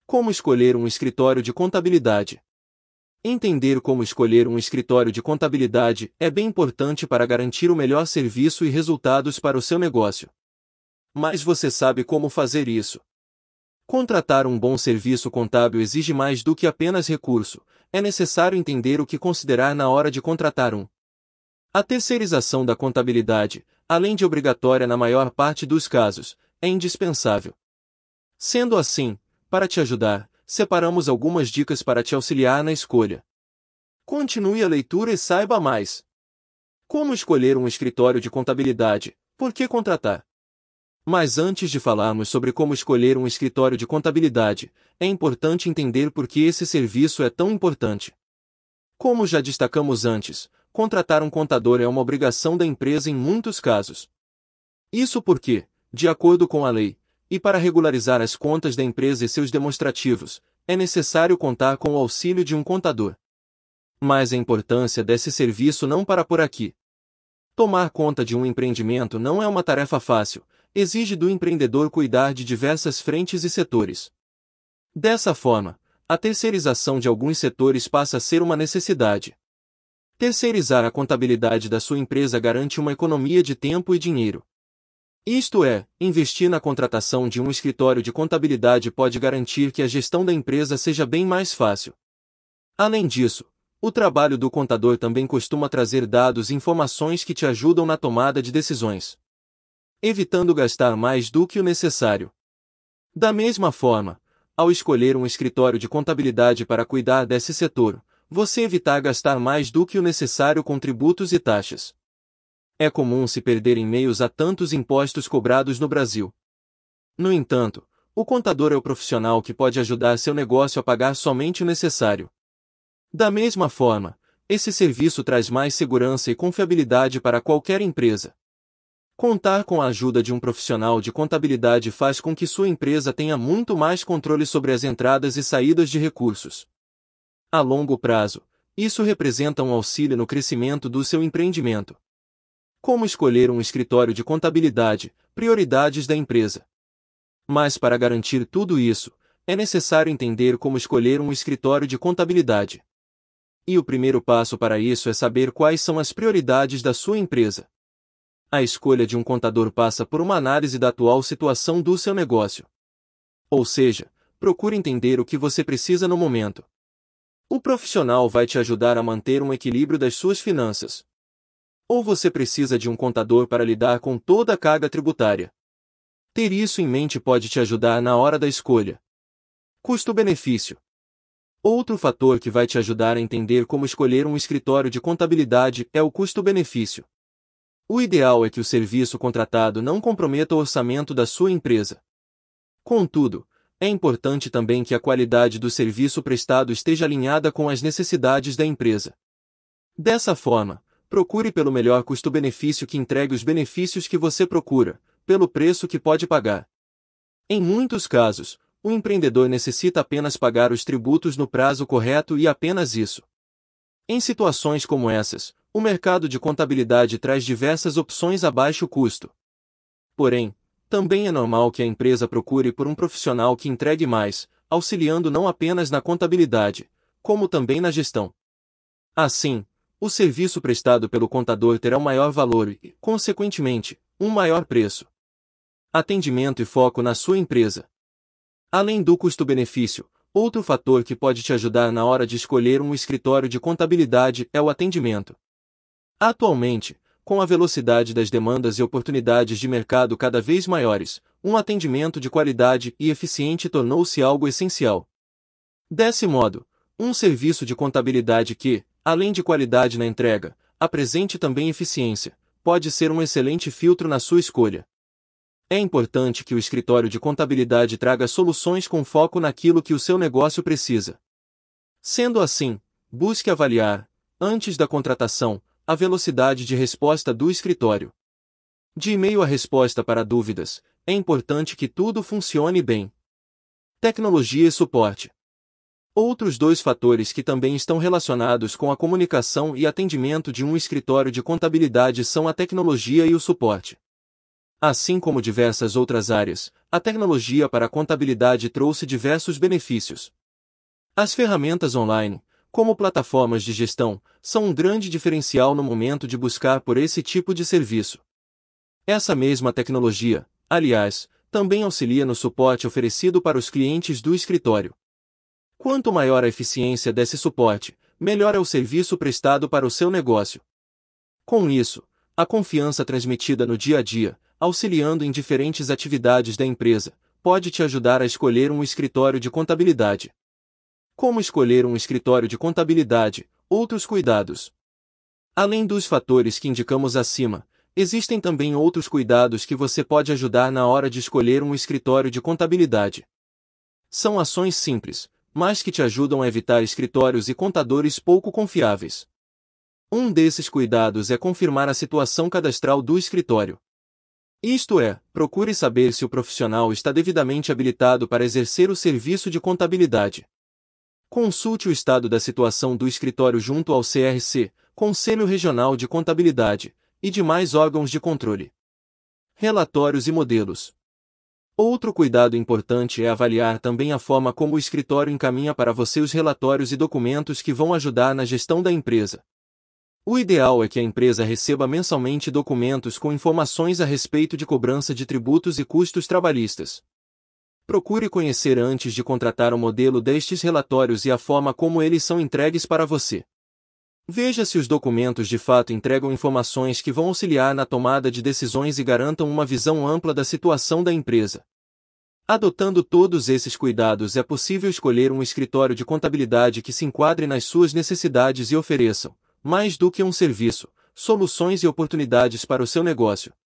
Como escolher um escritório de contabilidade? Entender como escolher um escritório de contabilidade é bem importante para garantir o melhor serviço e resultados para o seu negócio. Mas você sabe como fazer isso? Contratar um bom serviço contábil exige mais do que apenas recurso. É necessário entender o que considerar na hora de contratar um. A terceirização da contabilidade, além de obrigatória na maior parte dos casos, é indispensável. Sendo assim, para te ajudar, separamos algumas dicas para te auxiliar na escolha. Continue a leitura e saiba mais. Como escolher um escritório de contabilidade? Por que contratar? Mas antes de falarmos sobre como escolher um escritório de contabilidade, é importante entender por que esse serviço é tão importante. Como já destacamos antes, contratar um contador é uma obrigação da empresa em muitos casos. Isso porque, de acordo com a lei, e para regularizar as contas da empresa e seus demonstrativos, é necessário contar com o auxílio de um contador. Mas a importância desse serviço não para por aqui. Tomar conta de um empreendimento não é uma tarefa fácil, exige do empreendedor cuidar de diversas frentes e setores. Dessa forma, a terceirização de alguns setores passa a ser uma necessidade. Terceirizar a contabilidade da sua empresa garante uma economia de tempo e dinheiro. Isto é, investir na contratação de um escritório de contabilidade pode garantir que a gestão da empresa seja bem mais fácil. Além disso, o trabalho do contador também costuma trazer dados e informações que te ajudam na tomada de decisões, evitando gastar mais do que o necessário. Da mesma forma, ao escolher um escritório de contabilidade para cuidar desse setor, você evitar gastar mais do que o necessário com tributos e taxas. É comum se perder em meio a tantos impostos cobrados no Brasil. No entanto, o contador é o profissional que pode ajudar seu negócio a pagar somente o necessário. Da mesma forma, esse serviço traz mais segurança e confiabilidade para qualquer empresa. Contar com a ajuda de um profissional de contabilidade faz com que sua empresa tenha muito mais controle sobre as entradas e saídas de recursos. A longo prazo, isso representa um auxílio no crescimento do seu empreendimento. Como escolher um escritório de contabilidade? Prioridades da empresa. Mas para garantir tudo isso, é necessário entender como escolher um escritório de contabilidade. E o primeiro passo para isso é saber quais são as prioridades da sua empresa. A escolha de um contador passa por uma análise da atual situação do seu negócio. Ou seja, procure entender o que você precisa no momento. O profissional vai te ajudar a manter um equilíbrio das suas finanças. Ou você precisa de um contador para lidar com toda a carga tributária. Ter isso em mente pode te ajudar na hora da escolha. Custo-benefício. Outro fator que vai te ajudar a entender como escolher um escritório de contabilidade é o custo-benefício. O ideal é que o serviço contratado não comprometa o orçamento da sua empresa. Contudo, é importante também que a qualidade do serviço prestado esteja alinhada com as necessidades da empresa. Dessa forma, procure pelo melhor custo-benefício que entregue os benefícios que você procura, pelo preço que pode pagar. Em muitos casos, o empreendedor necessita apenas pagar os tributos no prazo correto e apenas isso. Em situações como essas, o mercado de contabilidade traz diversas opções a baixo custo. Porém, também é normal que a empresa procure por um profissional que entregue mais, auxiliando não apenas na contabilidade, como também na gestão. Assim, o serviço prestado pelo contador terá um maior valor e, consequentemente, um maior preço. Atendimento e foco na sua empresa. Além do custo-benefício, outro fator que pode te ajudar na hora de escolher um escritório de contabilidade é o atendimento. Atualmente, com a velocidade das demandas e oportunidades de mercado cada vez maiores, um atendimento de qualidade e eficiente tornou-se algo essencial. Desse modo, um serviço de contabilidade que, além de qualidade na entrega, apresente também eficiência, pode ser um excelente filtro na sua escolha. É importante que o escritório de contabilidade traga soluções com foco naquilo que o seu negócio precisa. Sendo assim, busque avaliar, antes da contratação, a velocidade de resposta do escritório. De e-mail a resposta para dúvidas, é importante que tudo funcione bem. Tecnologia e suporte. Outros dois fatores que também estão relacionados com a comunicação e atendimento de um escritório de contabilidade são a tecnologia e o suporte. Assim como diversas outras áreas, a tecnologia para a contabilidade trouxe diversos benefícios. As ferramentas online, como plataformas de gestão, são um grande diferencial no momento de buscar por esse tipo de serviço. Essa mesma tecnologia, aliás, também auxilia no suporte oferecido para os clientes do escritório. Quanto maior a eficiência desse suporte, melhor é o serviço prestado para o seu negócio. Com isso, a confiança transmitida no dia a dia, auxiliando em diferentes atividades da empresa, pode te ajudar a escolher um escritório de contabilidade. Como escolher um escritório de contabilidade? Outros cuidados. Além dos fatores que indicamos acima, existem também outros cuidados que você pode ajudar na hora de escolher um escritório de contabilidade. São ações simples, mas que te ajudam a evitar escritórios e contadores pouco confiáveis. Um desses cuidados é confirmar a situação cadastral do escritório. Isto é, procure saber se o profissional está devidamente habilitado para exercer o serviço de contabilidade. Consulte o estado da situação do escritório junto ao CRC, Conselho Regional de Contabilidade, e demais órgãos de controle. Relatórios e modelos. Outro cuidado importante é avaliar também a forma como o escritório encaminha para você os relatórios e documentos que vão ajudar na gestão da empresa. O ideal é que a empresa receba mensalmente documentos com informações a respeito de cobrança de tributos e custos trabalhistas. Procure conhecer antes de contratar o modelo destes relatórios e a forma como eles são entregues para você. Veja se os documentos de fato entregam informações que vão auxiliar na tomada de decisões e garantam uma visão ampla da situação da empresa. Adotando todos esses cuidados, é possível escolher um escritório de contabilidade que se enquadre nas suas necessidades e ofereçam, mais do que um serviço, soluções e oportunidades para o seu negócio.